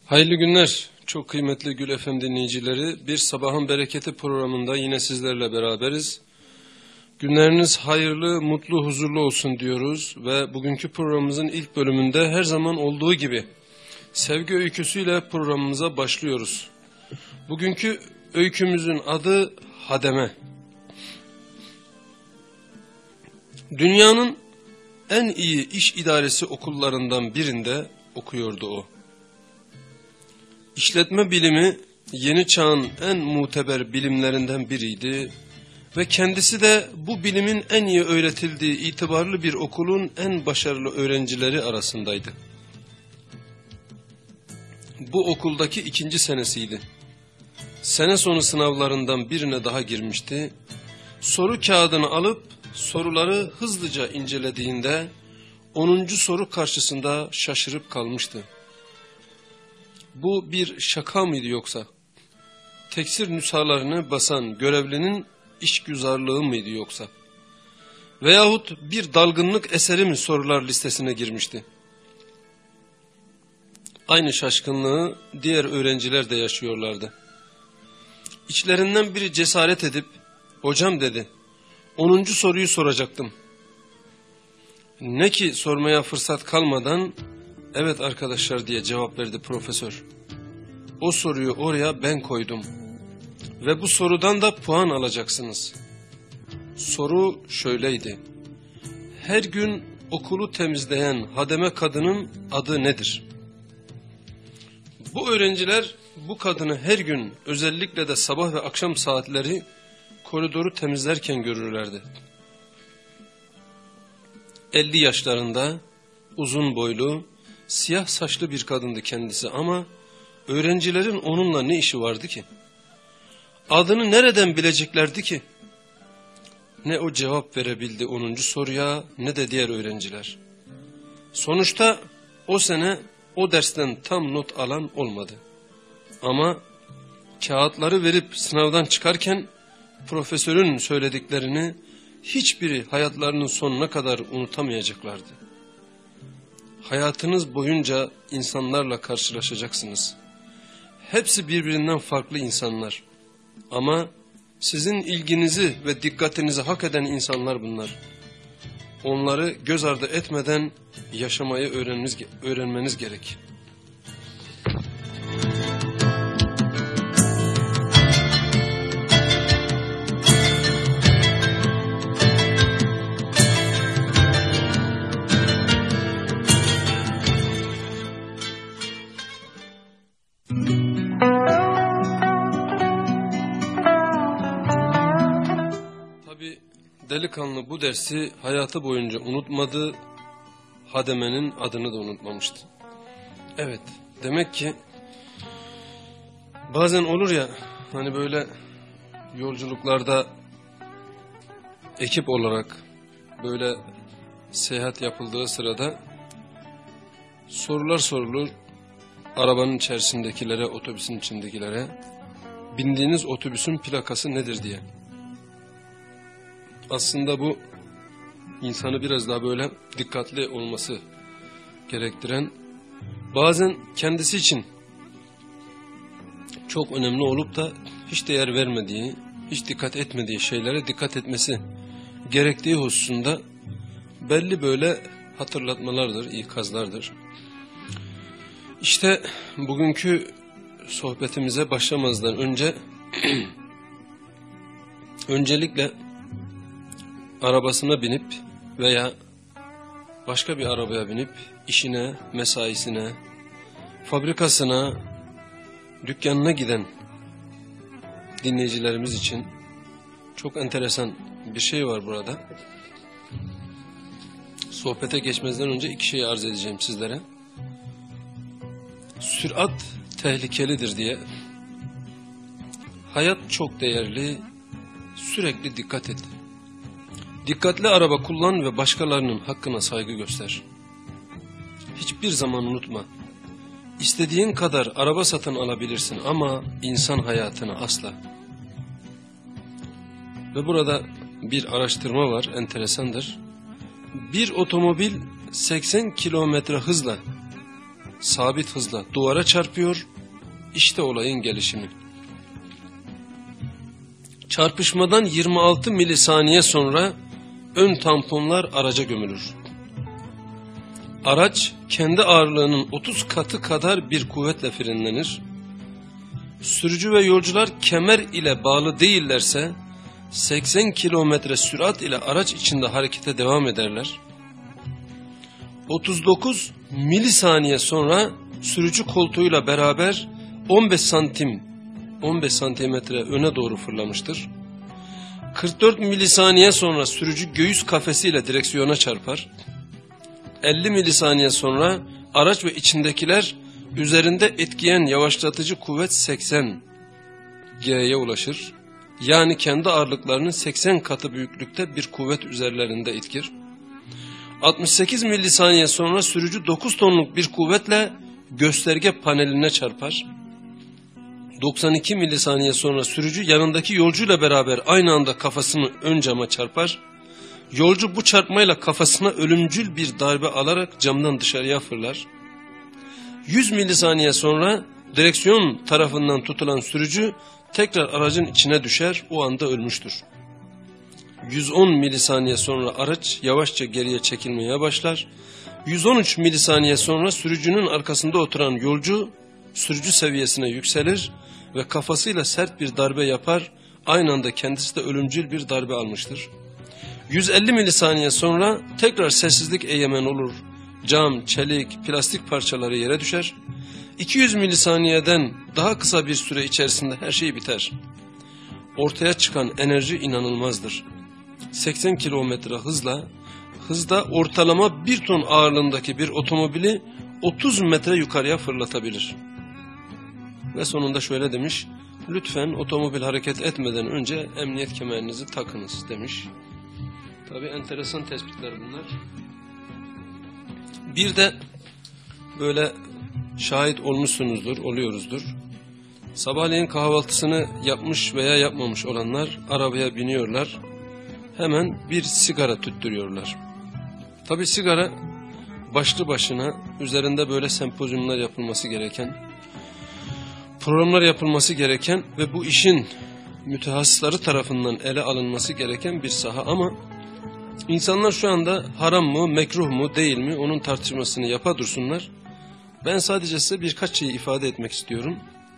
Hayırlı günler çok kıymetli Gül FM dinleyicileri. Bir Sabahın Bereketi programında yine sizlerle beraberiz. Günleriniz hayırlı, mutlu, huzurlu olsun diyoruz ve bugünkü programımızın ilk bölümünde her zaman olduğu gibi sevgi öyküsüyle programımıza başlıyoruz. Bugünkü öykümüzün adı Hademe. Dünyanın en iyi iş idaresi okullarından birinde okuyordu o. İşletme bilimi yeni çağın en muteber bilimlerinden biriydi ve kendisi de bu bilimin en iyi öğretildiği itibarlı bir okulun en başarılı öğrencileri arasındaydı. Bu okuldaki 2. senesiydi. Sene sonu sınavlarından birine daha girmişti. Soru kağıdını alıp soruları hızlıca incelediğinde 10. soru karşısında şaşırıp kalmıştı. Bu bir şaka mıydı yoksa? Teksir nüshalarını basan görevlinin işgüzarlığı mıydı yoksa? Veyahut bir dalgınlık eseri mi sorular listesine girmişti? Aynı şaşkınlığı diğer öğrenciler de yaşıyorlardı. İçlerinden biri cesaret edip, "Hocam," dedi, "10. soruyu soracaktım." Ne ki sormaya fırsat kalmadan, "Evet arkadaşlar," diye cevap verdi profesör. "O soruyu oraya ben koydum ve bu sorudan da puan alacaksınız." Soru şöyleydi: "Her gün okulu temizleyen hademe kadının adı nedir?" Bu öğrenciler bu kadını her gün, özellikle de sabah ve akşam saatleri koridoru temizlerken görürlerdi. 50 yaşlarında, uzun boylu, siyah saçlı bir kadındı kendisi ama öğrencilerin onunla ne işi vardı ki? Adını nereden bileceklerdi ki? Ne o cevap verebildi 10. soruya ne de diğer öğrenciler. Sonuçta o sene o dersten tam not alan olmadı. Ama kağıtları verip sınavdan çıkarken profesörün söylediklerini hiçbiri hayatlarının sonuna kadar unutamayacaklardı. Hayatınız boyunca insanlarla karşılaşacaksınız. Hepsi birbirinden farklı insanlar. Ama sizin ilginizi ve dikkatinizi hak eden insanlar bunlar. Onları göz ardı etmeden yaşamayı öğrenmeniz gerek. Delikanlı bu dersi hayatı boyunca unutmadı, hademenin adını da unutmamıştı. Evet, demek ki bazen olur ya, hani böyle yolculuklarda ekip olarak böyle seyahat yapıldığı sırada sorular sorulur arabanın içerisindekilere, otobüsün içindekilere, bindiğiniz otobüsün plakası nedir diye. Aslında bu insanı biraz daha böyle dikkatli olması gerektiren, bazen kendisi için çok önemli olup da hiç değer vermediği, hiç dikkat etmediği şeylere dikkat etmesi gerektiği hususunda belli böyle hatırlatmalardır, ikazlardır. İşte bugünkü sohbetimize başlamazdan önce öncelikle arabasına binip veya başka bir arabaya binip işine, mesaisine, fabrikasına, dükkanına giden dinleyicilerimiz için çok enteresan bir şey var burada. Sohbete geçmeden önce 2 şeyi arz edeceğim sizlere. Sürat tehlikelidir diye. Hayat çok değerli, sürekli dikkat et. Dikkatli araba kullan ve başkalarının hakkına saygı göster. Hiçbir zaman unutma. İstediğin kadar araba satın alabilirsin ama insan hayatını asla. Ve burada bir araştırma var, enteresandır. Bir otomobil 80 kilometre hızla sabit hızla duvara çarpıyor. İşte olayın gelişimi. Çarpışmadan 26 milisaniye sonra ön tamponlar araca gömülür. Araç kendi ağırlığının 30 katı kadar bir kuvvetle frenlenir. Sürücü ve yolcular kemer ile bağlı değillerse 80 kilometre sürat ile araç içinde harekete devam ederler. 39 milisaniye sonra sürücü koltuğuyla beraber 15 santimetre öne doğru fırlamıştır. 44 milisaniye sonra sürücü göğüs kafesiyle direksiyona çarpar. 50 milisaniye sonra araç ve içindekiler üzerinde etkileyen yavaşlatıcı kuvvet 80 G'ye ulaşır. Yani kendi ağırlıklarının 80 katı büyüklükte bir kuvvet üzerlerinde etkir. 68 milisaniye sonra sürücü 9 tonluk bir kuvvetle gösterge paneline çarpar. 92 milisaniye sonra sürücü yanındaki yolcuyla beraber aynı anda kafasını ön cama çarpar. Yolcu bu çarpmayla kafasına ölümcül bir darbe alarak camdan dışarıya fırlar. 100 milisaniye sonra direksiyon tarafından tutulan sürücü tekrar aracın içine düşer, o anda ölmüştür. 110 milisaniye sonra araç yavaşça geriye çekilmeye başlar. 113 milisaniye sonra sürücünün arkasında oturan yolcu sürücü seviyesine yükselir ve kafasıyla sert bir darbe yapar, aynı anda kendisi de ölümcül bir darbe almıştır. 150 milisaniye sonra tekrar sessizlik egemen olur. Cam, çelik, plastik parçaları yere düşer. 200 milisaniyeden daha kısa bir süre içerisinde her şey biter. Ortaya çıkan enerji inanılmazdır. 80 kilometre hızda ortalama 1 ton ağırlığındaki bir otomobili 30 metre yukarıya fırlatabilir. Ve sonunda şöyle demiş: lütfen otomobil hareket etmeden önce emniyet kemerinizi takınız demiş. Tabii enteresan tespitler bunlar. Bir de böyle şahit olmuşsunuzdur, oluyoruzdur. Sabahleyin kahvaltısını yapmış veya yapmamış olanlar arabaya biniyorlar. Hemen bir sigara tüttürüyorlar. Tabii sigara başlı başına üzerinde böyle sempozyumlar yapılması gereken, programlar yapılması gereken ve bu işin mütehassısları tarafından ele alınması gereken bir saha ama insanlar şu anda haram mı, mekruh mu, değil mi onun tartışmasını yapa dursunlar. Ben sadece size birkaç şeyi ifade etmek istiyorum.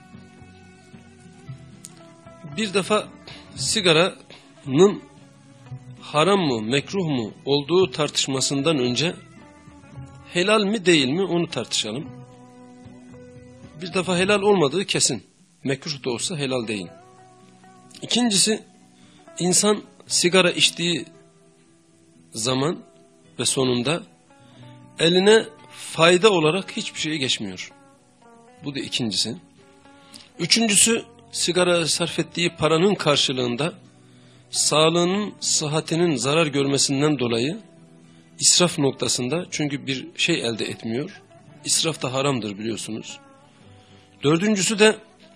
Bir defa sigaranın haram mı, mekruh mu olduğu tartışmasından önce helal mi değil mi onu tartışalım. Bir defa helal olmadığı kesin. Mekruh da olsa helal değil. İkincisi, insan sigara içtiği zaman ve sonunda eline fayda olarak hiçbir şey geçmiyor. Bu da ikincisi. Üçüncüsü, sigara sarf ettiği paranın karşılığında sağlığının, sıhhatinin zarar görmesinden dolayı israf noktasında, çünkü bir şey elde etmiyor. İsraf da haramdır biliyorsunuz. Dördüncüsü de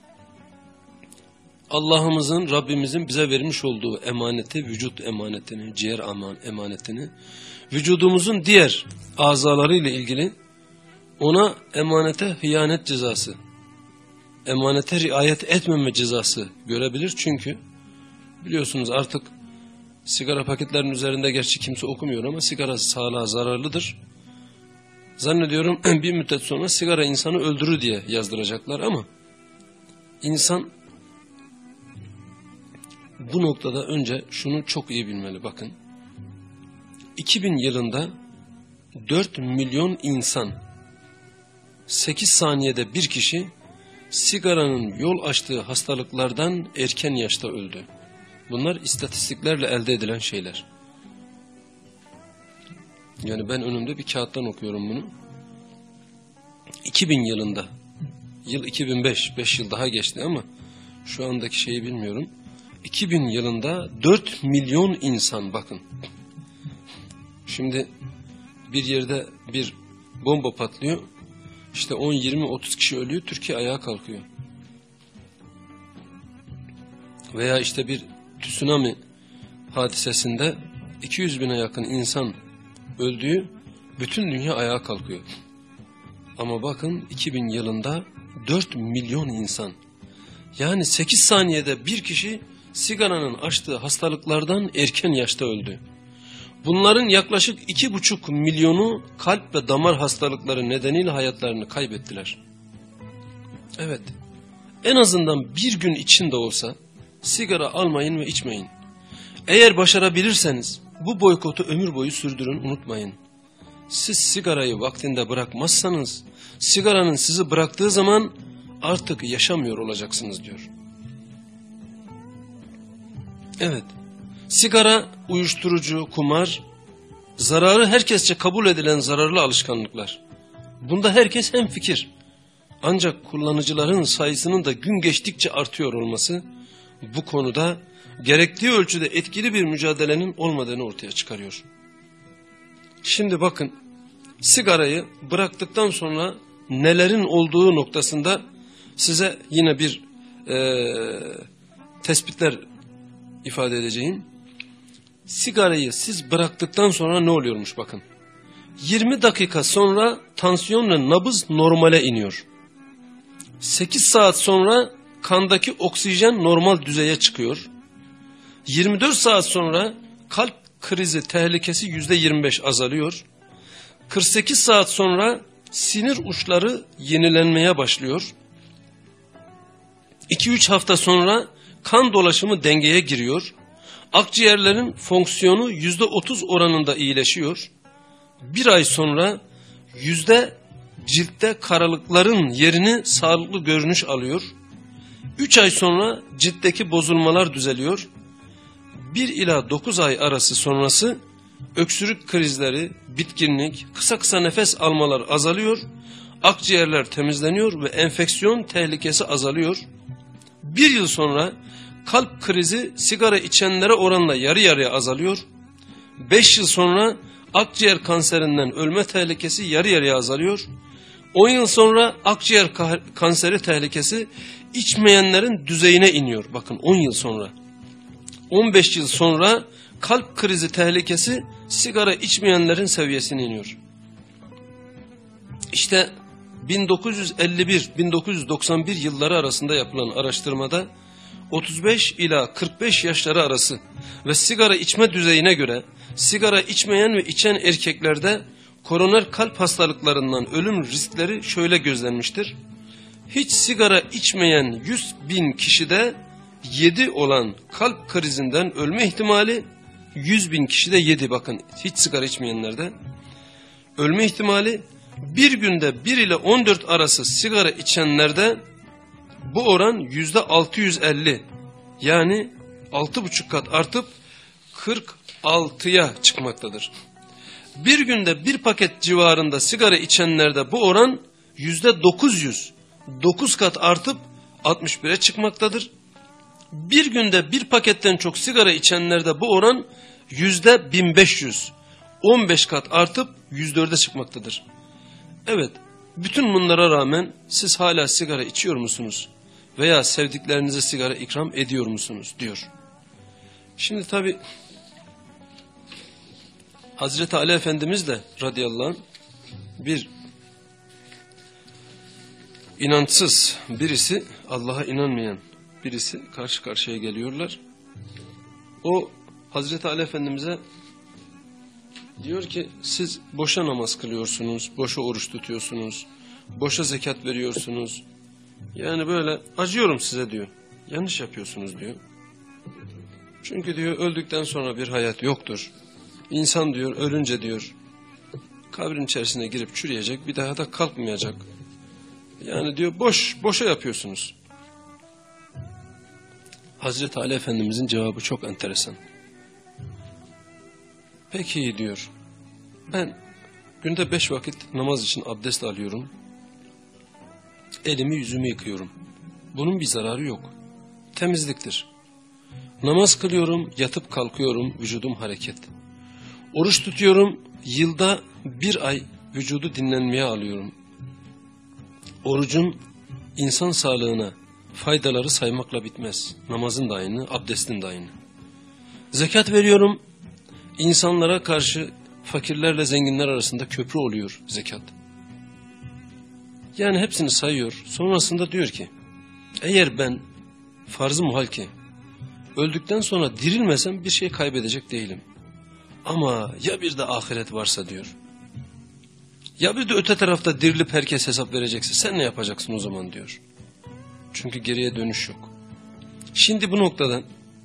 Allah'ımızın, Rabbimizin bize vermiş olduğu emaneti, vücut emanetini, ciğer emanetini, vücudumuzun diğer azalarıyla ilgili ona emanete hıyanet cezası, emanete riayet etmeme cezası görebilir. Çünkü biliyorsunuz artık sigara paketlerinin üzerinde gerçi kimse okumuyor ama sigara sağlığa zararlıdır. Zannediyorum bir müddet sonra sigara insanı öldürür diye yazdıracaklar ama insan bu noktada önce şunu çok iyi bilmeli. Bakın, 2000 yılında 4 milyon insan, 8 saniyede bir kişi sigaranın yol açtığı hastalıklardan erken yaşta öldü. Bunlar istatistiklerle elde edilen şeyler. Yani ben önümde bir kağıttan okuyorum bunu. 2000 yılında, yıl 2005, 5 yıl daha geçti ama şu andaki şeyi bilmiyorum. 2000 yılında 4 milyon insan, bakın. Şimdi bir yerde bir bomba patlıyor. İşte 10, 20, 30 kişi ölüyor. Türkiye ayağa kalkıyor. Veya işte bir tsunami hadisesinde 200 bine yakın insan öldüğü, bütün dünya ayağa kalkıyor. Ama bakın 2000 yılında 4 milyon insan, yani 8 saniyede bir kişi sigaranın açtığı hastalıklardan erken yaşta öldü. Bunların yaklaşık 2,5 milyonu kalp ve damar hastalıkları nedeniyle hayatlarını kaybettiler. Evet, en azından bir gün içinde olsa sigara almayın ve içmeyin. Eğer başarabilirseniz bu boykotu ömür boyu sürdürün, unutmayın. Siz sigarayı vaktinde bırakmazsanız, sigaranın sizi bıraktığı zaman artık yaşamıyor olacaksınız diyor. Evet, sigara, uyuşturucu, kumar, zararı herkesçe kabul edilen zararlı alışkanlıklar. Bunda herkes hemfikir. Ancak kullanıcıların sayısının da gün geçtikçe artıyor olması, bu konuda gerektiği ölçüde etkili bir mücadelenin olmadığını ortaya çıkarıyor. Şimdi bakın, sigarayı bıraktıktan sonra nelerin olduğu noktasında size yine bir tespitler ifade edeceğim. Sigarayı siz bıraktıktan sonra ne oluyormuş bakın. 20 dakika sonra tansiyon ve nabız normale iniyor. 8 saat sonra kandaki oksijen normal düzeye çıkıyor. 24 saat sonra kalp krizi tehlikesi %25 azalıyor. 48 saat sonra sinir uçları yenilenmeye başlıyor. 2-3 hafta sonra kan dolaşımı dengeye giriyor. Akciğerlerin fonksiyonu %30 oranında iyileşiyor. Bir ay sonra ciltte karalıkların yerini sağlıklı görünüş alıyor. 3 ay sonra ciltteki bozulmalar düzeliyor. 1 ila 9 ay arası sonrası öksürük krizleri, bitkinlik, kısa nefes almalar azalıyor. Akciğerler temizleniyor ve enfeksiyon tehlikesi azalıyor. 1 yıl sonra kalp krizi sigara içenlere oranla yarı yarıya azalıyor. 5 yıl sonra akciğer kanserinden ölme tehlikesi yarı yarıya azalıyor. 10 yıl sonra akciğer kanseri tehlikesi içmeyenlerin düzeyine iniyor. Bakın 10 yıl sonra. 15 yıl sonra kalp krizi tehlikesi sigara içmeyenlerin seviyesine iniyor. İşte 1951-1991 yılları arasında yapılan araştırmada 35 ila 45 yaşları arası ve sigara içme düzeyine göre sigara içmeyen ve içen erkeklerde koroner kalp hastalıklarından ölüm riskleri şöyle gözlenmiştir. Hiç sigara içmeyen 100.000 kişide 7 olan kalp krizinden ölme ihtimali, 100.000 kişide 7, bakın hiç sigara içmeyenlerde ölme ihtimali, bir günde 1 ile 14 arası sigara içenlerde bu oran %650, yani 6,5 kat artıp 46'ya çıkmaktadır. Bir günde 1 paket civarında sigara içenlerde bu oran %900, 9 kat artıp 61'e çıkmaktadır. Bir günde 1 paketten çok sigara içenlerde bu oran %1500, 15 kat artıp 104'e çıkmaktadır. Evet, bütün bunlara rağmen siz hala sigara içiyor musunuz? Veya sevdiklerinize sigara ikram ediyor musunuz? Diyor. Şimdi tabi Hazreti Ali Efendimiz de radıyallahu anh bir inançsız birisi, Allah'a inanmayan birisi karşı karşıya geliyorlar. O Hazreti Ali Efendimiz'e diyor ki siz boşa namaz kılıyorsunuz, boşa oruç tutuyorsunuz, boşa zekat veriyorsunuz. Yani böyle acıyorum size diyor. Yanlış yapıyorsunuz diyor. Çünkü diyor öldükten sonra bir hayat yoktur. İnsan diyor ölünce diyor kabrin içerisine girip çürüyecek, bir daha da kalkmayacak. Yani diyor boşa yapıyorsunuz. Hazreti Ali Efendimizin cevabı çok enteresan. Peki diyor, ben günde 5 vakit namaz için abdest alıyorum. Elimi yüzümü yıkıyorum. Bunun bir zararı yok. Temizliktir. Namaz kılıyorum, yatıp kalkıyorum, vücudum hareket. Oruç tutuyorum, yılda 1 ay vücudu dinlenmeye alıyorum. Orucun insan sağlığına faydaları saymakla bitmez. Namazın da aynı, abdestin de aynı. Zekat veriyorum, insanlara karşı fakirlerle zenginler arasında köprü oluyor zekat. Yani hepsini sayıyor. Sonrasında diyor ki, eğer ben farz-ı muhal ki öldükten sonra dirilmesem bir şey kaybedecek değilim. Ama ya bir de ahiret varsa diyor. Ya bir de öte tarafta dirilip herkes hesap verecekse sen ne yapacaksın o zaman diyor. Çünkü geriye dönüş yok. Şimdi bu noktadan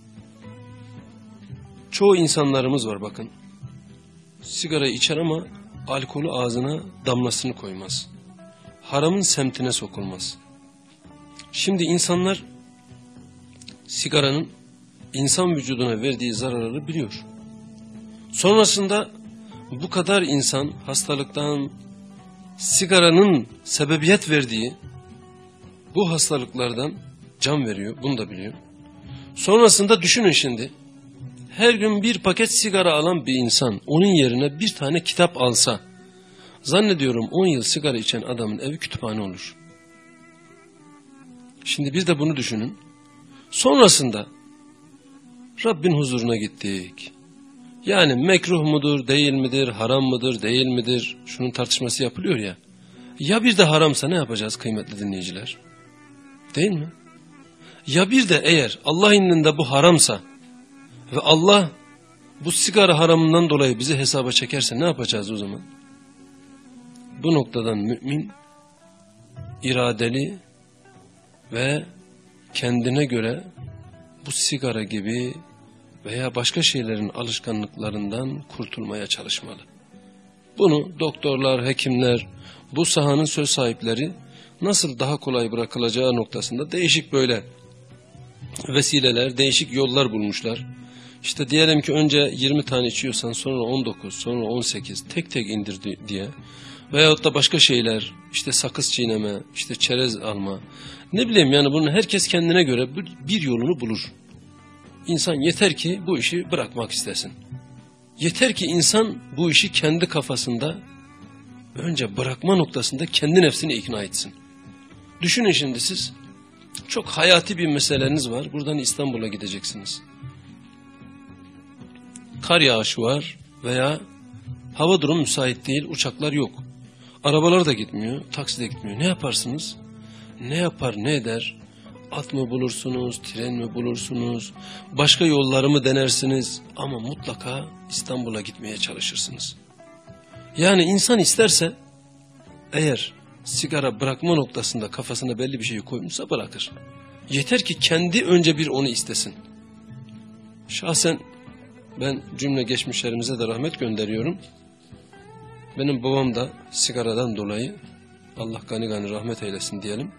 çoğu insanlarımız var bakın. Sigara içer ama alkolü ağzına damlasını koymaz. Haramın semtine sokulmaz. Şimdi insanlar sigaranın insan vücuduna verdiği zararları biliyor. Sonrasında bu kadar insan hastalıktan, sigaranın sebebiyet verdiği bu hastalıklardan can veriyor. Bunu da biliyor. Sonrasında düşünün şimdi. Her gün bir paket sigara alan bir insan onun yerine bir tane kitap alsa, zannediyorum 10 yıl sigara içen adamın evi kütüphane olur. Şimdi bir de bunu düşünün. Sonrasında Rabbin huzuruna gittik. Yani mekruh mudur, değil midir, haram mıdır, değil midir? Şunun tartışması yapılıyor ya. Ya bir de haramsa ne yapacağız kıymetli dinleyiciler? Değil mi? Ya bir de eğer Allah indinde bu haramsa ve Allah bu sigara haramından dolayı bizi hesaba çekerse ne yapacağız o zaman? Bu noktadan mümin iradeli ve kendine göre bu sigara gibi veya başka şeylerin alışkanlıklarından kurtulmaya çalışmalı. Bunu doktorlar, hekimler, bu sahanın söz sahipleri nasıl daha kolay bırakılacağı noktasında değişik böyle vesileler, değişik yollar bulmuşlar. İşte diyelim ki önce 20 tane içiyorsan sonra 19, sonra 18 tek tek indir diye. Veyahut da başka şeyler, işte sakız çiğneme, işte çerez alma. Ne bileyim yani bunun herkes kendine göre bir yolunu bulur. İnsan yeter ki bu işi bırakmak istesin. Yeter ki insan bu işi kendi kafasında önce bırakma noktasında kendi nefsini ikna etsin. Düşünün şimdi siz çok hayati bir meseleniz var. Buradan İstanbul'a gideceksiniz. Kar yağışı var veya hava durumu müsait değil, uçaklar yok. Arabalar da gitmiyor, taksi de gitmiyor. Ne yaparsınız? Ne yapar, ne eder? At mı bulursunuz, tren mi bulursunuz, başka yolları mı denersiniz? Ama mutlaka İstanbul'a gitmeye çalışırsınız. Yani insan isterse eğer sigara bırakma noktasında kafasına belli bir şeyi koymuşsa bırakır. Yeter ki kendi önce bir onu istesin. Şahsen ben cümle geçmişlerimize de rahmet gönderiyorum. Benim babam da sigaradan dolayı Allah gani gani rahmet eylesin diyelim.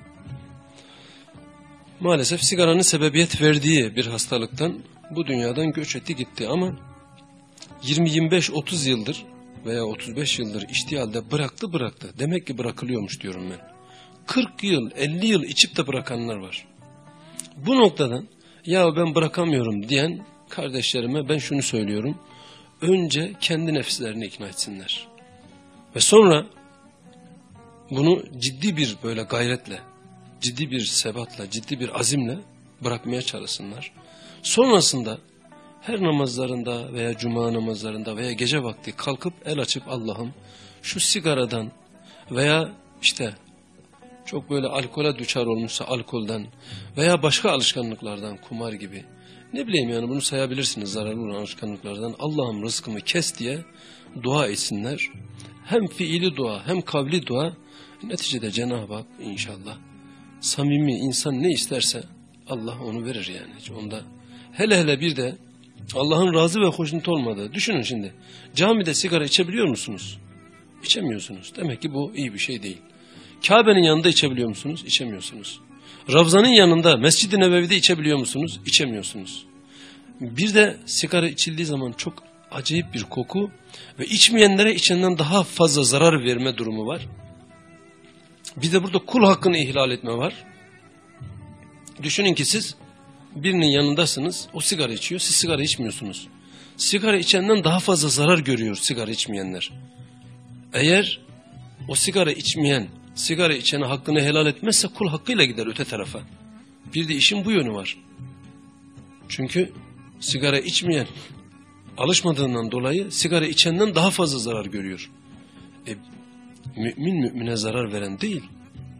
Maalesef sigaranın sebebiyet verdiği bir hastalıktan bu dünyadan göç etti gitti ama 20-25-30 yıldır veya 35 yıldır içtiği halde bıraktı. Demek ki bırakılıyormuş diyorum ben. 40 yıl, 50 yıl içip de bırakanlar var. Bu noktadan ya ben bırakamıyorum diyen kardeşlerime ben şunu söylüyorum. Önce kendi nefislerini ikna etsinler. Ve sonra bunu ciddi bir böyle gayretle, ciddi bir sebatla, ciddi bir azimle bırakmaya çalışsınlar. Sonrasında her namazlarında veya cuma namazlarında veya gece vakti kalkıp el açıp Allah'ım şu sigaradan veya işte çok böyle alkole düçar olmuşsa alkolden veya başka alışkanlıklardan kumar gibi ne bileyim yani bunu sayabilirsiniz zararlı olan alışkanlıklardan Allah'ım rızkımı kes diye dua etsinler. Hem fiili dua hem kavli dua neticede Cenab-ı Hak inşallah samimi insan ne isterse Allah onu verir yani. Onda hele bir de Allah'ın razı ve hoşnut olmadığı. Düşünün şimdi camide sigara içebiliyor musunuz? İçemiyorsunuz. Demek ki bu iyi bir şey değil. Kabe'nin yanında içebiliyor musunuz? İçemiyorsunuz. Ravzanın yanında Mescid-i Nebevi'de içebiliyor musunuz? İçemiyorsunuz. Bir de sigara içildiği zaman çok acayip bir koku ve içmeyenlere içenden daha fazla zarar verme durumu var. Bir de burada kul hakkını ihlal etme var. Düşünün ki siz birinin yanındasınız, o sigara içiyor, siz sigara içmiyorsunuz. Sigara içenden daha fazla zarar görüyor sigara içmeyenler. Eğer o sigara içmeyen, sigara içene hakkını helal etmezse kul hakkıyla gider öte tarafa. Bir de işin bu yönü var. Çünkü sigara içmeyen, alışmadığından dolayı sigara içenden daha fazla zarar görüyor. Mümin mümine zarar veren değil,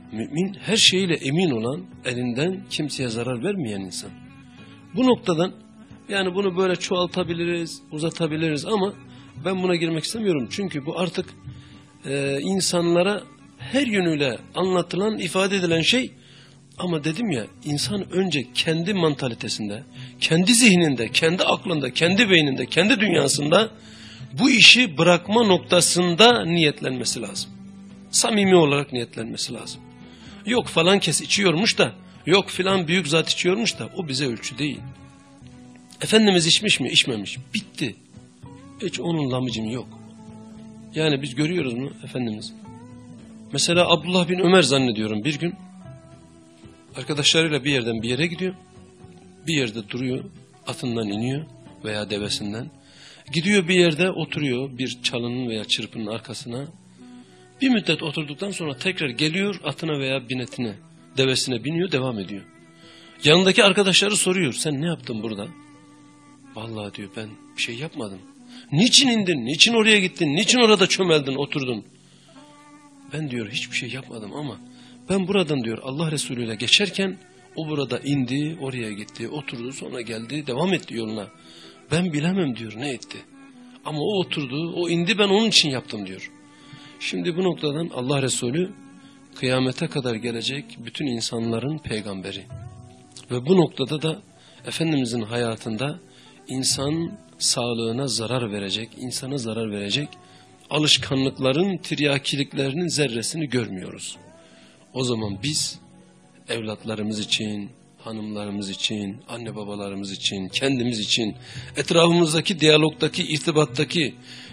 Mümin her şeyiyle emin olan, elinden kimseye zarar vermeyen insan. Bu noktadan yani bunu böyle çoğaltabiliriz, uzatabiliriz ama ben buna girmek istemiyorum. Çünkü bu artık insanlara her yönüyle anlatılan, ifade edilen şey. Ama dedim ya, insan önce kendi mantalitesinde, kendi zihninde, kendi aklında, kendi beyninde, kendi dünyasında bu işi bırakma noktasında niyetlenmesi lazım. Samimi olarak niyetlenmesi lazım. Yok falan kes içiyormuş da, yok filan büyük zat içiyormuş da o bize ölçü değil. Efendimiz içmiş mi? İçmemiş. Bitti. Hiç onun lamıcım yok. Yani biz görüyoruz mu Efendimiz? Mesela Abdullah bin Ömer zannediyorum bir gün arkadaşlarıyla bir yerden bir yere gidiyor. Bir yerde duruyor, atından iniyor veya devesinden. Gidiyor bir yerde oturuyor bir çalının veya çırpının arkasına. Bir müddet oturduktan sonra tekrar geliyor atına veya binetine, devesine biniyor, devam ediyor. Yanındaki arkadaşları soruyor, sen ne yaptın burada? Vallahi diyor, ben bir şey yapmadım. Niçin indin, niçin oraya gittin, niçin orada çömeldin, oturdun? Ben diyor hiçbir şey yapmadım ama ben buradan diyor Allah Resulü ile geçerken o burada indi, oraya gitti, oturdu, sonra geldi, devam etti yoluna. Ben bilemem diyor ne etti. Ama o oturdu, o indi, ben onun için yaptım diyor. Şimdi bu noktadan Allah Resulü kıyamete kadar gelecek bütün insanların peygamberi. Ve bu noktada da Efendimizin hayatında insan sağlığına zarar verecek, insana zarar verecek alışkanlıkların, tiryakiliklerinin zerresini görmüyoruz. O zaman biz evlatlarımız için, hanımlarımız için, anne babalarımız için, kendimiz için, etrafımızdaki diyalogdaki, irtibattaki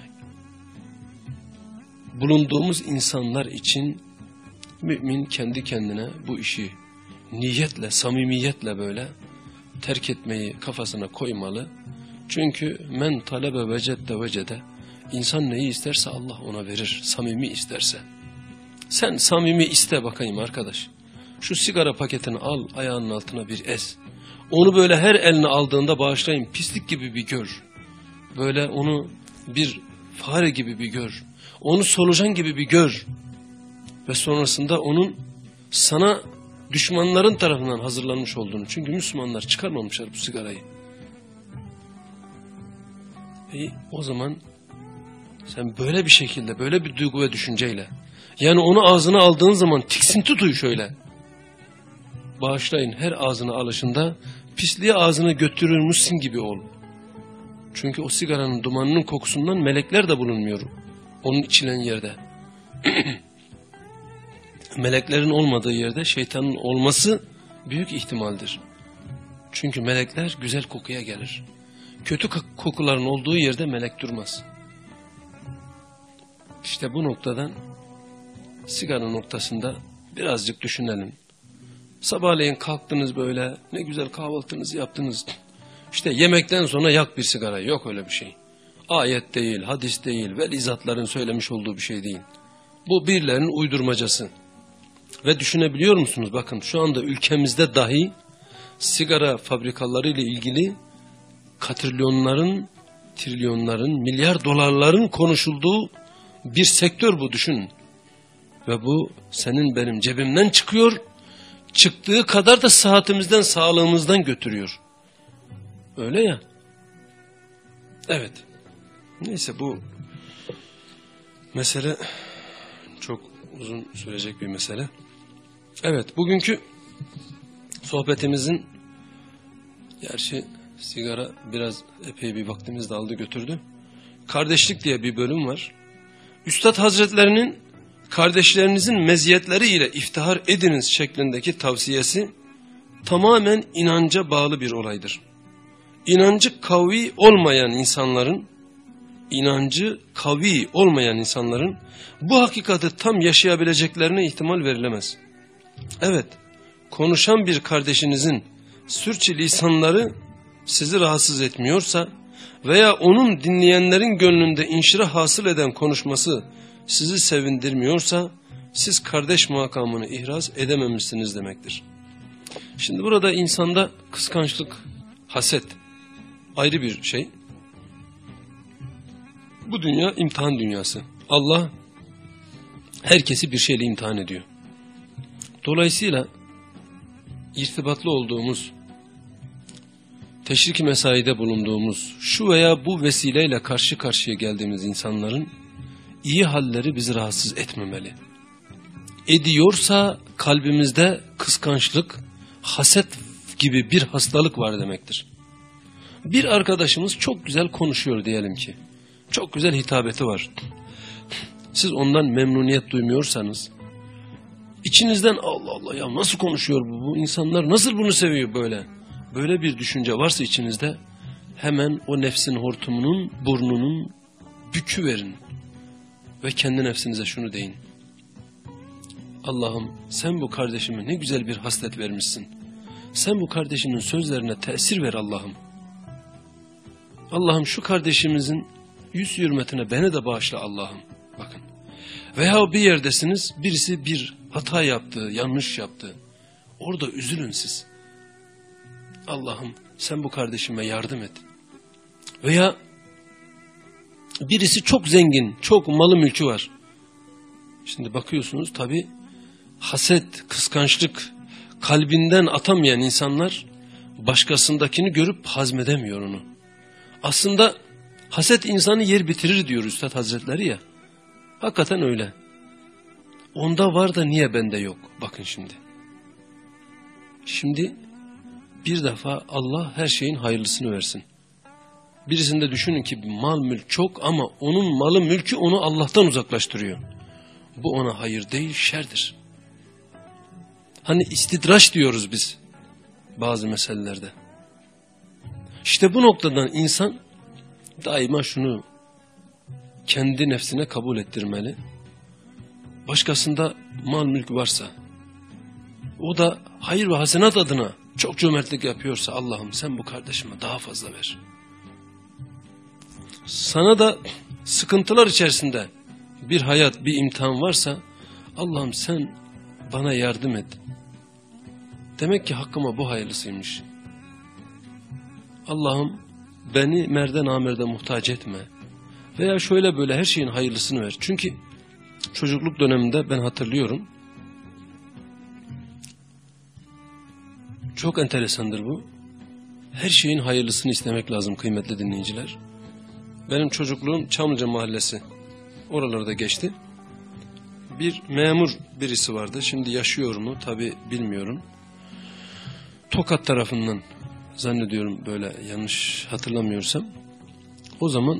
bulunduğumuz insanlar için mümin kendi kendine bu işi niyetle, samimiyetle böyle terk etmeyi kafasına koymalı. Çünkü men talebe vecedde vecede, insan neyi isterse Allah ona verir, samimi isterse. Sen samimi iste bakayım arkadaş. Şu sigara paketini al, ayağının altına bir ez. Onu böyle her eline aldığında bağışlayın pislik gibi bir gör. Böyle onu bir fare gibi bir gör. Onu solucan gibi bir gör. Ve sonrasında onun sana düşmanların tarafından hazırlanmış olduğunu. Çünkü Müslümanlar çıkarmamışlar bu sigarayı. O zaman sen böyle bir şekilde, böyle bir duygu ve düşünceyle, yani onu ağzına aldığın zaman tiksinti duy şöyle. Bağışlayın, her ağzına alışında pisliği ağzına götürürmüşsün gibi ol. Çünkü o sigaranın dumanının kokusundan melekler de bulunmuyor onun içilen yerde. Meleklerin olmadığı yerde şeytanın olması büyük ihtimaldir. Çünkü melekler güzel kokuya gelir. Kötü kokuların olduğu yerde melek durmaz. İşte bu noktadan sigara noktasında birazcık düşünelim. Sabahleyin kalktınız böyle, ne güzel kahvaltınızı yaptınız. İşte yemekten sonra yak bir sigara, yok öyle bir şey. Ayet değil, hadis değil, velizatların söylemiş olduğu bir şey değil. Bu birilerinin uydurmacası. Ve düşünebiliyor musunuz? Bakın şu anda ülkemizde dahi sigara fabrikaları ile ilgili katrilyonların, trilyonların, milyar dolarların konuşulduğu bir sektör bu, düşünün. Ve bu senin benim cebimden çıkıyor, çıktığı kadar da saatimizden, sağlığımızdan götürüyor. Öyle ya. Evet. Neyse, bu mesele çok uzun sürecek bir mesele. Evet, bugünkü sohbetimizin, gerçi sigara biraz epey bir vaktimizi de aldı götürdü. Kardeşlik diye bir bölüm var. Üstad Hazretlerinin kardeşlerinizin meziyetleri ile iftihar ediniz şeklindeki tavsiyesi tamamen inanca bağlı bir olaydır. İnancı kavi olmayan insanların bu hakikati tam yaşayabileceklerine ihtimal verilemez. Evet, konuşan bir kardeşinizin sürçülisanları sizi rahatsız etmiyorsa veya onun dinleyenlerin gönlünde inşirah hasıl eden konuşması sizi sevindirmiyorsa siz kardeş makamını ihraz edememişsiniz demektir. Şimdi burada insanda kıskançlık, haset ayrı bir şey. Bu dünya imtihan dünyası. Allah herkesi bir şeyle imtihan ediyor. Dolayısıyla irtibatlı olduğumuz, teşrik-i mesaide bulunduğumuz, şu veya bu vesileyle karşı karşıya geldiğimiz insanların iyi halleri bizi rahatsız etmemeli. Ediyorsa kalbimizde kıskançlık, haset gibi bir hastalık var demektir. Bir arkadaşımız çok güzel konuşuyor diyelim ki. Çok güzel hitabeti var. Siz ondan memnuniyet duymuyorsanız, içinizden Allah Allah ya nasıl konuşuyor bu insanlar nasıl bunu seviyor böyle. Böyle bir düşünce varsa içinizde hemen o nefsin hortumunun burnunun büküverin. Ve kendi nefsinize şunu deyin. Allah'ım sen bu kardeşime ne güzel bir haslet vermişsin. Sen bu kardeşinin sözlerine tesir ver Allah'ım. Allah'ım şu kardeşimizin yüz hürmetine beni de bağışla Allah'ım. Bakın. Veya bir yerdesiniz, birisi bir hata yaptı, yanlış yaptı. Orada üzülün siz. Allah'ım sen bu kardeşime yardım et. Veya birisi çok zengin, çok malı mülkü var. Şimdi bakıyorsunuz tabi haset, kıskançlık kalbinden atamayan insanlar başkasındakini görüp hazmedemiyor onu. Aslında haset insanı yer bitirir diyor Üstad Hazretleri ya. Hakikaten öyle. Onda var da niye bende yok? Bakın şimdi. Şimdi bir defa Allah her şeyin hayırlısını versin. Birisinde düşünün ki mal mülk çok ama onun malı mülkü onu Allah'tan uzaklaştırıyor. Bu ona hayır değil şerdir. Hani istidraç diyoruz biz bazı meselelerde. İşte bu noktadan insan daima şunu kendi nefsine kabul ettirmeli. Başkasında mal mülk varsa, o da hayır ve hasenat adına çok cömertlik yapıyorsa Allah'ım sen bu kardeşime daha fazla ver. Sana da sıkıntılar içerisinde bir hayat, bir imtihan varsa Allah'ım sen bana yardım et. Demek ki hakkıma bu hayırlısıymış. Allah'ım beni merde namerde muhtaç etme. Veya şöyle böyle her şeyin hayırlısını ver. Çünkü çocukluk döneminde ben hatırlıyorum. Çok enteresandır bu. Her şeyin hayırlısını istemek lazım kıymetli dinleyiciler. Benim çocukluğum Çamlıca Mahallesi. Oralarda geçti. Bir memur birisi vardı. Şimdi yaşıyor mu tabi bilmiyorum. Tokat tarafından zannediyorum böyle yanlış hatırlamıyorsam. O zaman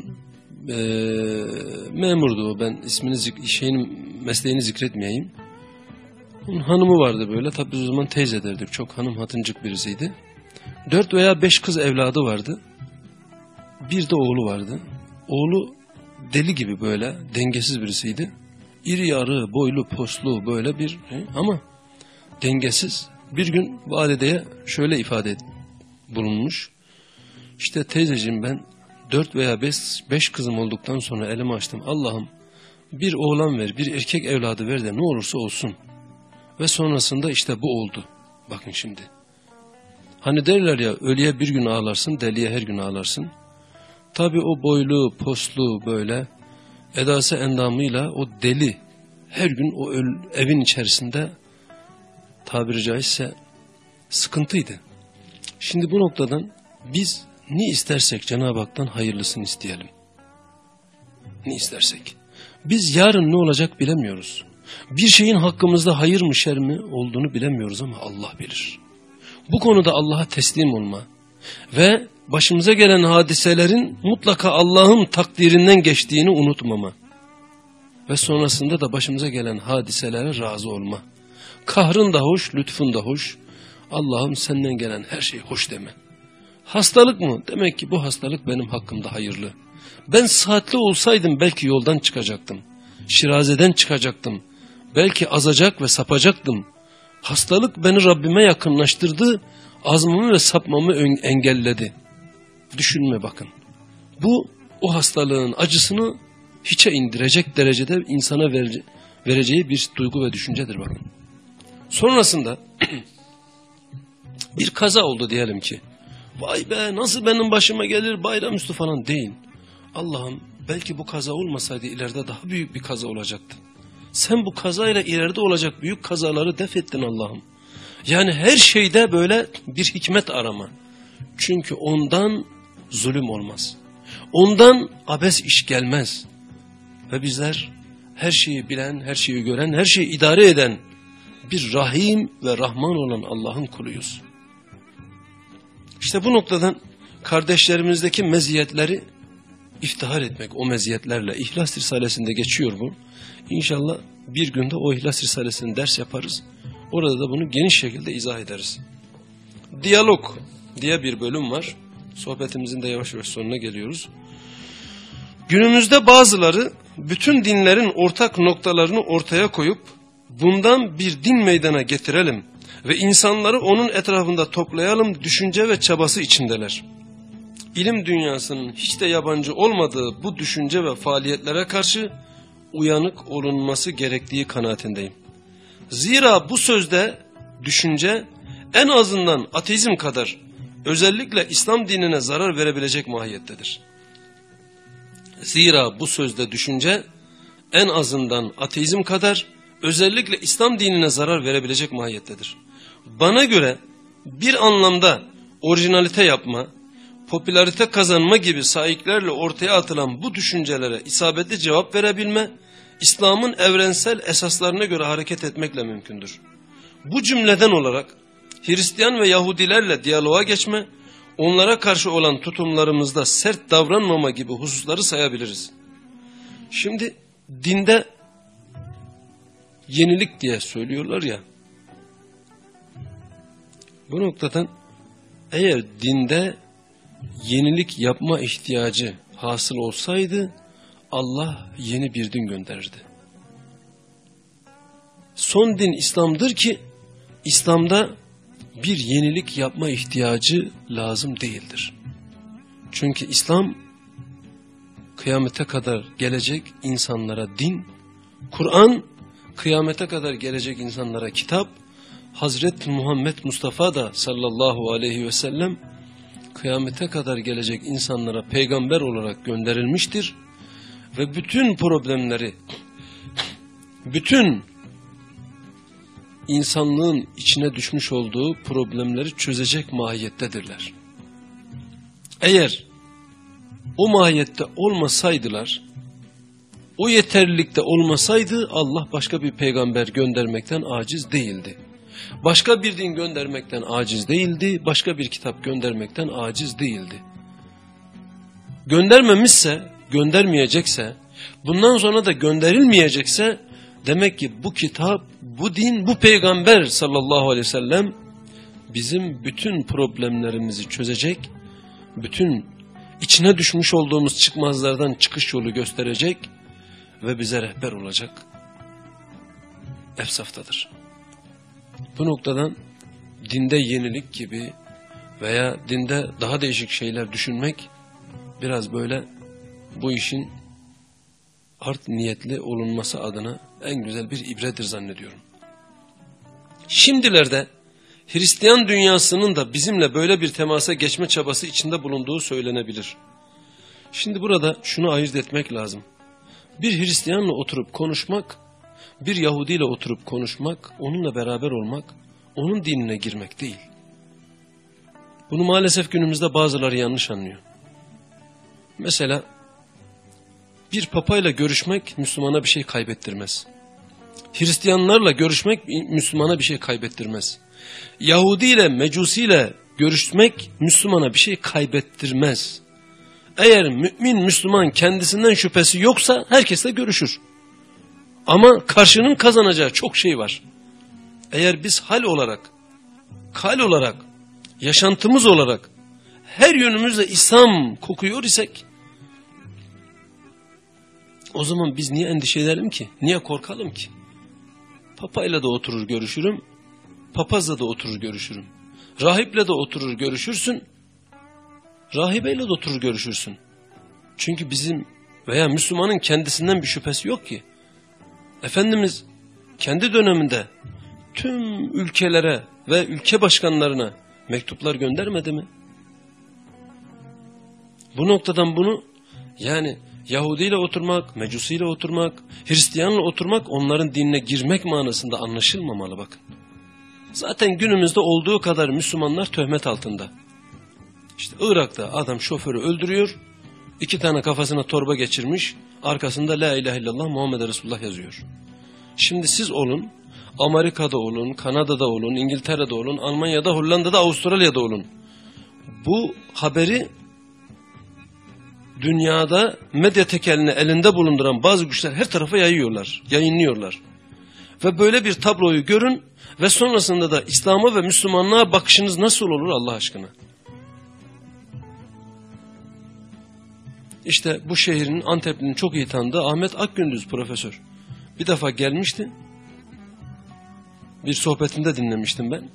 memurdu o. Ben ismini mesleğini zikretmeyeyim. Onun hanımı vardı böyle. Tabi o zaman teyze derdik. Çok hanım hatıncık birisiydi. 4 veya 5 kız evladı vardı. Bir de oğlu vardı. Oğlu deli gibi böyle dengesiz birisiydi. İri yarı, boylu, poslu böyle bir ama dengesiz. Bir gün valideye şöyle ifade bulunmuş. İşte teyzeciğim ben 4 veya 5 kızım olduktan sonra elimi açtım. Allah'ım bir oğlan ver, bir erkek evladı ver de ne olursa olsun. Ve sonrasında işte bu oldu. Bakın şimdi. Hani derler ya ölüye bir gün ağlarsın, deliye her gün ağlarsın. Tabi o boylu, poslu böyle edası endamıyla o deli her gün o evin içerisinde tabiri caizse sıkıntıydı. Şimdi bu noktadan biz ne istersek Cenab-ı Hak'tan hayırlısını isteyelim. Ne istersek. Biz yarın ne olacak bilemiyoruz. Bir şeyin hakkımızda hayır mı şer mi olduğunu bilemiyoruz ama Allah bilir. Bu konuda Allah'a teslim olma ve başımıza gelen hadiselerin mutlaka Allah'ın takdirinden geçtiğini unutmama ve sonrasında da başımıza gelen hadiselere razı olma. Kahrın da hoş, lütfun da hoş. Allah'ım senden gelen her şey hoş deme. Hastalık mı? Demek ki bu hastalık benim hakkımda hayırlı. Ben saatli olsaydım belki yoldan çıkacaktım. Şirazeden çıkacaktım. Belki azacak ve sapacaktım. Hastalık beni Rabbime yakınlaştırdı. Azmımı ve sapmamı engelledi. Düşünme bakın. Bu o hastalığın acısını hiçe indirecek derecede insana vereceği bir duygu ve düşüncedir bakın. Sonrasında bir kaza oldu diyelim ki. Vay be nasıl benim başıma gelir bayramüstü falan deyin. Allah'ım belki bu kaza olmasaydı ileride daha büyük bir kaza olacaktı. Sen bu kazayla ileride olacak büyük kazaları def ettin Allah'ım. Yani her şeyde böyle bir hikmet arama. Çünkü ondan zulüm olmaz. Ondan abes iş gelmez. Ve bizler her şeyi bilen, her şeyi gören, her şeyi idare eden bir Rahim ve Rahman olan Allah'ın kuluyuz. İşte bu noktadan kardeşlerimizdeki meziyetleri iftihar etmek, o meziyetlerle İhlas Risalesi'nde geçiyor bu. İnşallah bir günde o İhlas Risalesi'ni ders yaparız. Orada da bunu geniş şekilde izah ederiz. Diyalog diye bir bölüm var. Sohbetimizin de yavaş yavaş sonuna geliyoruz. Günümüzde bazıları bütün dinlerin ortak noktalarını ortaya koyup bundan bir din meydana getirelim ve insanları onun etrafında toplayalım düşünce ve çabası içindeler. İlim dünyasının hiç de yabancı olmadığı bu düşünce ve faaliyetlere karşı uyanık olunması gerektiği kanaatindeyim. Zira bu sözde düşünce en azından ateizm kadar özellikle İslam dinine zarar verebilecek mahiyettedir. Zira bu sözde düşünce en azından ateizm kadar özellikle İslam dinine zarar verebilecek mahiyettedir. Bana göre bir anlamda orijinalite yapma, popülarite kazanma gibi saiklerle ortaya atılan bu düşüncelere isabetli cevap verebilme, İslam'ın evrensel esaslarına göre hareket etmekle mümkündür. Bu cümleden olarak Hristiyan ve Yahudilerle diyaloğa geçme, onlara karşı olan tutumlarımızda sert davranmama gibi hususları sayabiliriz. Şimdi dinde yenilik diye söylüyorlar ya, bu noktadan eğer dinde yenilik yapma ihtiyacı hasıl olsaydı Allah yeni bir din gönderirdi. Son din İslam'dır ki İslam'da bir yenilik yapma ihtiyacı lazım değildir. Çünkü İslam kıyamete kadar gelecek insanlara din, Kur'an kıyamete kadar gelecek insanlara kitap, Hazreti Muhammed Mustafa da sallallahu aleyhi ve sellem kıyamete kadar gelecek insanlara peygamber olarak gönderilmiştir. Ve bütün problemleri, bütün insanlığın içine düşmüş olduğu problemleri çözecek mahiyettedirler. Eğer o mahiyette olmasaydılar, o yeterlilikte olmasaydı Allah başka bir peygamber göndermekten aciz değildi. Başka bir din göndermekten aciz değildi, başka bir kitap göndermekten aciz değildi. Göndermemişse, göndermeyecekse, bundan sonra da gönderilmeyecekse, demek ki bu kitap, bu din, bu peygamber sallallahu aleyhi ve sellem bizim bütün problemlerimizi çözecek, bütün içine düşmüş olduğumuz çıkmazlardan çıkış yolu gösterecek ve bize rehber olacak efsaftadır. Bu noktadan dinde yenilik gibi veya dinde daha değişik şeyler düşünmek biraz böyle bu işin art niyetli olunması adına en güzel bir ibredir zannediyorum. Şimdilerde Hristiyan dünyasının da bizimle böyle bir temasa geçme çabası içinde bulunduğu söylenebilir. Şimdi burada şunu ayırt etmek lazım. Bir Hristiyanla oturup konuşmak, bir Yahudiyle oturup konuşmak, onunla beraber olmak, onun dinine girmek değil. Bunu maalesef günümüzde bazıları yanlış anlıyor. Mesela bir papayla görüşmek Müslümana bir şey kaybettirmez. Hristiyanlarla görüşmek Müslümana bir şey kaybettirmez. Yahudi ile Mecusi ile görüşmek Müslümana bir şey kaybettirmez. Eğer mümin Müslüman kendisinden şüphesi yoksa herkesle görüşür. Ama karşının kazanacağı çok şey var. Eğer biz hal olarak, yaşantımız olarak her yönümüzle İslam kokuyor isek, o zaman biz niye endişe edelim ki? Niye korkalım ki? Papayla da oturur görüşürüm, papazla da oturur görüşürüm. Rahiple de oturur görüşürsün, rahibeyle de oturur görüşürsün. Çünkü bizim veya Müslümanın kendisinden bir şüphesi yok ki. Efendimiz kendi döneminde tüm ülkelere ve ülke başkanlarına mektuplar göndermedi mi? Bu noktadan bunu yani Yahudiyle oturmak, Mecusiyle oturmak, Hristiyanla oturmak onların dinine girmek manasında anlaşılmamalı bakın. Zaten günümüzde olduğu kadar Müslümanlar töhmet altında. İşte Irak'ta adam şoförü öldürüyor, 2 tane kafasına torba geçirmiş, arkasında La ilahe illallah Muhammed Resulullah yazıyor. Şimdi siz olun, Amerika'da olun, Kanada'da olun, İngiltere'de olun, Almanya'da, Hollanda'da, Avustralya'da olun. Bu haberi dünyada medya tekelini elinde bulunduran bazı güçler her tarafa yayıyorlar, yayınlıyorlar. Ve böyle bir tabloyu görün ve sonrasında da İslam'a ve Müslümanlığa bakışınız nasıl olur Allah aşkına? İşte bu şehrin, Antepli'nin çok iyi tanıdığı Ahmet Akgündüz profesör. Bir defa gelmişti. Bir sohbetinde dinlemiştim ben.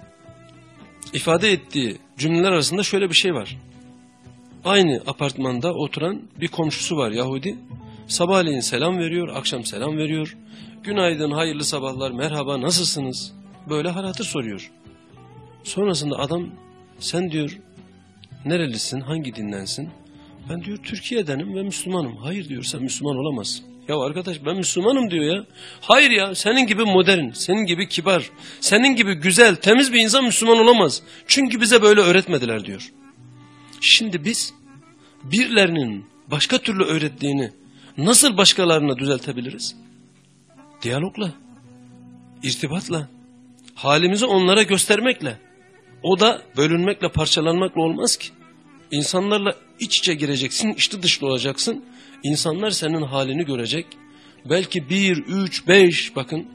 İfade ettiği cümleler arasında şöyle bir şey var. Aynı apartmanda oturan bir komşusu var Yahudi. Sabahleyin selam veriyor, akşam selam veriyor. Günaydın, hayırlı sabahlar, merhaba, nasılsınız? Böyle hal hatır soruyor. Sonrasında adam, sen diyor, nerelisin, hangi dindensin? Ben diyor, Türkiye'denim ve Müslümanım. Hayır diyor, sen Müslüman olamazsın. Ya arkadaş, ben Müslümanım diyor ya. Hayır ya, senin gibi modern, senin gibi kibar, senin gibi güzel, temiz bir insan Müslüman olamaz. Çünkü bize böyle öğretmediler diyor. Şimdi biz birilerinin başka türlü öğrettiğini nasıl başkalarına düzeltebiliriz? Diyalogla, irtibatla, halimizi onlara göstermekle. O da bölünmekle, parçalanmakla olmaz ki. İnsanlarla iç içe gireceksin, içli dışlı olacaksın. İnsanlar senin halini görecek. Belki 1, 3, 5 bakın.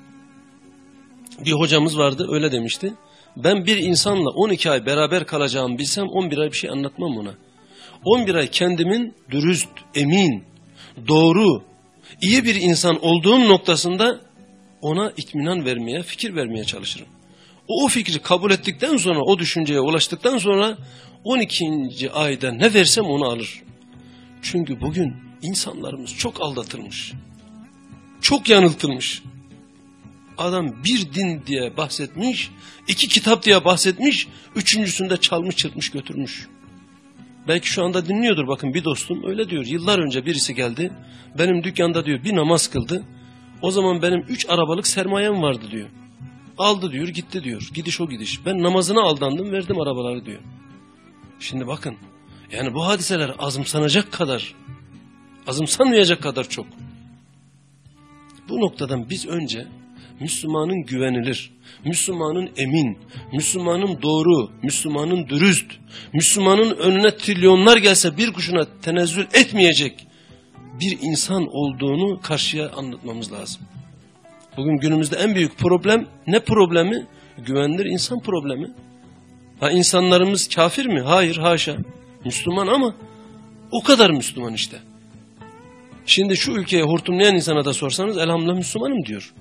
Bir hocamız vardı öyle demişti. Ben bir insanla 12 ay beraber kalacağımı bilsem 11 ay bir şey anlatmam ona. 11 ay kendimin dürüst, emin, doğru, iyi bir insan olduğum noktasında ona itminan vermeye, fikir vermeye çalışırım. O fikri kabul ettikten sonra, o düşünceye ulaştıktan sonra 12. ayda ne versem onu alır. Çünkü bugün insanlarımız çok aldatılmış, çok yanıltılmış. Adam bir din diye bahsetmiş, 2 kitap diye bahsetmiş, 3.'sünde çalmış çırpmış götürmüş. Belki şu anda dinliyordur bakın bir dostum öyle diyor. Yıllar önce birisi geldi, benim dükkanda diyor bir namaz kıldı. O zaman benim 3 arabalık sermayem vardı diyor. Aldı diyor, gitti diyor. Gidiş o gidiş. Ben namazına aldandım, verdim arabaları diyor. Şimdi bakın, yani bu hadiseler azımsanacak kadar, azımsanmayacak kadar çok. Bu noktadan biz önce Müslümanın güvenilir, Müslümanın emin, Müslümanın doğru, Müslümanın dürüst, Müslümanın önüne trilyonlar gelse bir kuşuna tenezzül etmeyecek bir insan olduğunu karşıya anlatmamız lazım. Bugün günümüzde en büyük problem ne problemi? Güvenilir insan problemi. Ha, insanlarımız kafir mi? Hayır, haşa. Müslüman ama o kadar Müslüman işte. Şimdi şu ülkeye hortumlayan insana da sorsanız elhamdülillah Müslümanım diyor.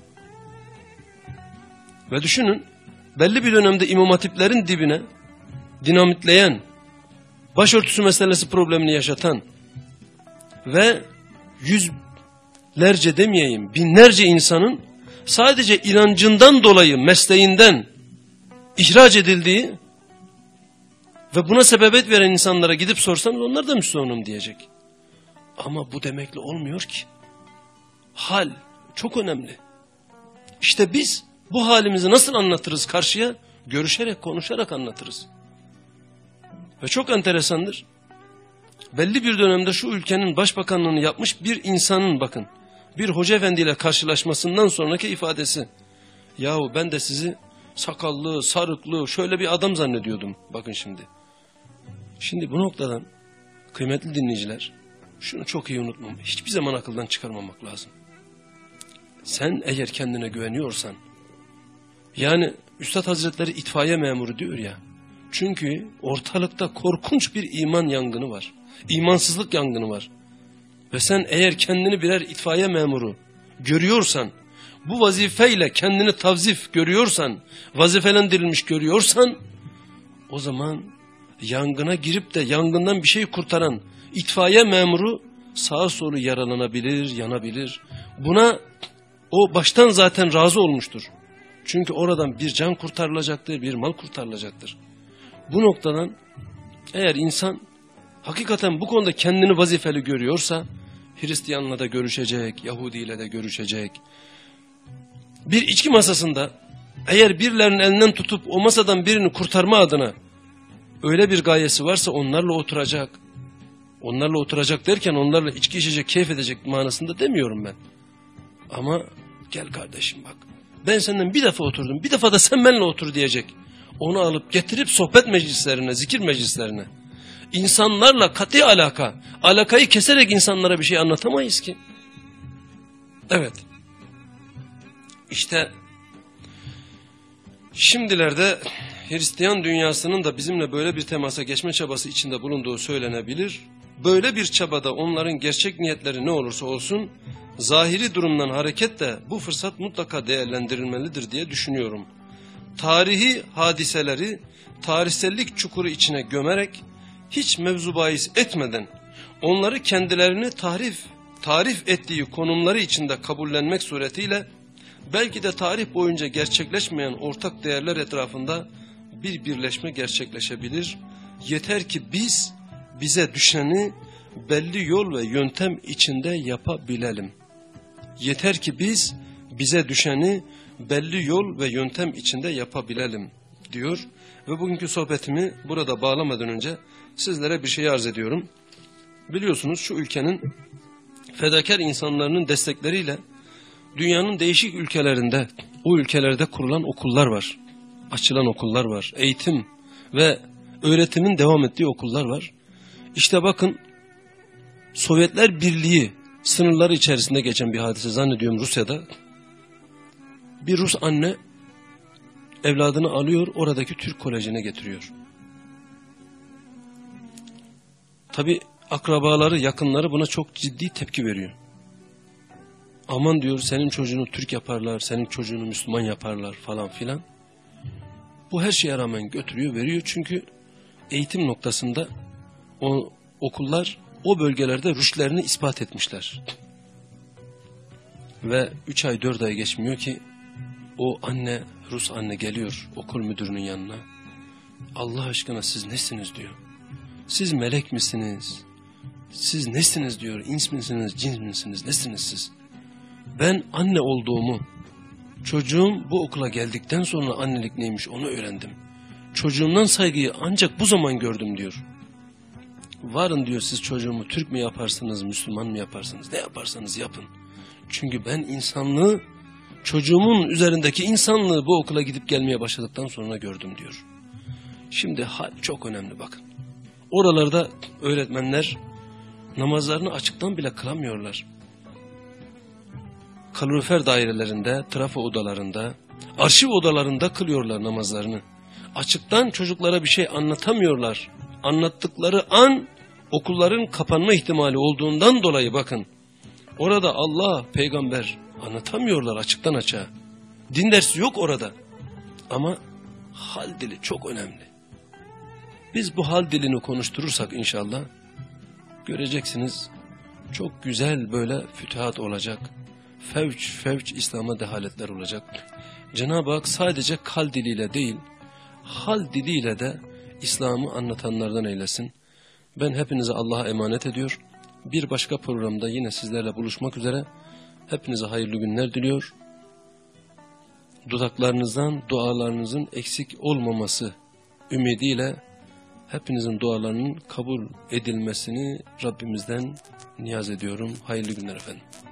Ve düşünün, belli bir dönemde imam hatiplerin dibine dinamitleyen, başörtüsü meselesi problemini yaşatan ve yüzlerce demeyeyim binlerce insanın sadece inancından dolayı mesleğinden ihraç edildiği ve buna sebebiyet veren insanlara gidip sorsanız onlar da Müslümanım diyecek. Ama bu demekle olmuyor ki. Hal çok önemli. İşte biz bu halimizi nasıl anlatırız karşıya? Görüşerek, konuşarak anlatırız. Ve çok enteresandır. Belli bir dönemde şu ülkenin başbakanlığını yapmış bir insanın bakın, bir hoca efendiyle karşılaşmasından sonraki ifadesi. Yahu ben de sizi sakallı, sarıklı, şöyle bir adam zannediyordum. Bakın şimdi. Şimdi bu noktadan kıymetli dinleyiciler, şunu çok iyi unutmam. Hiçbir zaman akıldan çıkarmamak lazım. Sen eğer kendine güveniyorsan, yani Üstad Hazretleri itfaiye memuru diyor ya, çünkü ortalıkta korkunç bir iman yangını var. İmansızlık yangını var. Ve sen eğer kendini birer itfaiye memuru görüyorsan, bu vazifeyle kendini tavzif görüyorsan, vazifelendirilmiş görüyorsan, o zaman yangına girip de yangından bir şey kurtaran itfaiye memuru sağa solu yaralanabilir, yanabilir. Buna o baştan zaten razı olmuştur. Çünkü oradan bir can kurtarılacaktır, bir mal kurtarılacaktır. Bu noktadan eğer insan hakikaten bu konuda kendini vazifeli görüyorsa, Hristiyanla da görüşecek, Yahudi ile de görüşecek. Bir içki masasında eğer birilerinin elinden tutup o masadan birini kurtarma adına öyle bir gayesi varsa onlarla oturacak. Onlarla oturacak derken onlarla içki içecek, keyif edecek manasında demiyorum ben. Ama gel kardeşim bak, ben senden bir defa oturdum, bir defa da sen benimle otur diyecek. Onu alıp getirip sohbet meclislerine, zikir meclislerine. İnsanlarla katı alakayı keserek insanlara bir şey anlatamayız ki. Evet. İşte şimdilerde Hristiyan dünyasının da bizimle böyle bir temasa geçme çabası içinde bulunduğu söylenebilir. Böyle bir çabada onların gerçek niyetleri ne olursa olsun, zahiri durumdan hareketle bu fırsat mutlaka değerlendirilmelidir diye düşünüyorum. Tarihi hadiseleri tarihsellik çukuru içine gömerek, hiç mevzu bahis etmeden, onları kendilerini tarif ettiği konumları içinde kabullenmek suretiyle, belki de tarih boyunca gerçekleşmeyen ortak değerler etrafında bir birleşme gerçekleşebilir. Yeter ki bize düşeni belli yol ve yöntem içinde yapabilelim. Yeter ki bize düşeni belli yol ve yöntem içinde yapabilelim diyor. Ve bugünkü sohbetimi burada bağlamadan önce sizlere bir şey arz ediyorum. Biliyorsunuz şu ülkenin fedakar insanların destekleriyle dünyanın değişik ülkelerinde, o ülkelerde kurulan okullar var. Açılan okullar var. Eğitim ve öğretimin devam ettiği okullar var. İşte bakın, Sovyetler Birliği sınırları içerisinde geçen bir hadise zannediyorum Rusya'da. Bir Rus anne evladını alıyor, oradaki Türk Koleji'ne getiriyor. Tabi akrabaları, yakınları buna çok ciddi tepki veriyor. Aman diyor, senin çocuğunu Türk yaparlar, senin çocuğunu Müslüman yaparlar falan filan. Bu her şeye rağmen götürüyor, veriyor. Çünkü eğitim noktasında o okullar o bölgelerde rüştlerini ispat etmişler. Ve 3 ay 4 ay geçmiyor ki o anne, Rus anne geliyor okul müdürünün yanına. Allah aşkına siz nesiniz diyor. Siz melek misiniz? Siz nesiniz diyor. İns misiniz, cin misiniz, nesiniz siz? Ben anne olduğumu, çocuğum bu okula geldikten sonra annelik neymiş onu öğrendim. Çocuğumdan saygıyı ancak bu zaman gördüm diyor. Varın diyor, siz çocuğumu Türk mü yaparsınız, Müslüman mı yaparsınız, ne yaparsanız yapın. Çünkü ben insanlığı, çocuğumun üzerindeki insanlığı bu okula gidip gelmeye başladıktan sonra gördüm diyor. Şimdi hal çok önemli bakın. Oralarda öğretmenler namazlarını açıktan bile kılamıyorlar. Kalorifer dairelerinde, trafo odalarında, arşiv odalarında kılıyorlar namazlarını. Açıktan çocuklara bir şey anlatamıyorlar. Anlattıkları an okulların kapanma ihtimali olduğundan dolayı bakın. Orada Allah, peygamber anlatamıyorlar açıktan açığa. Din dersi yok orada. Ama hal dili çok önemli. Biz bu hal dilini konuşturursak inşallah göreceksiniz çok güzel böyle fütühat olacak. Fevç İslam'a dehaletler olacak. Cenab-ı Hak sadece kal diliyle değil, hal diliyle de İslam'ı anlatanlardan eylesin. Ben hepinize Allah'a emanet ediyor. Bir başka programda yine sizlerle buluşmak üzere. Hepinize hayırlı günler diliyor. Dudaklarınızdan dualarınızın eksik olmaması ümidiyle hepinizin dualarının kabul edilmesini Rabbimizden niyaz ediyorum. Hayırlı günler efendim.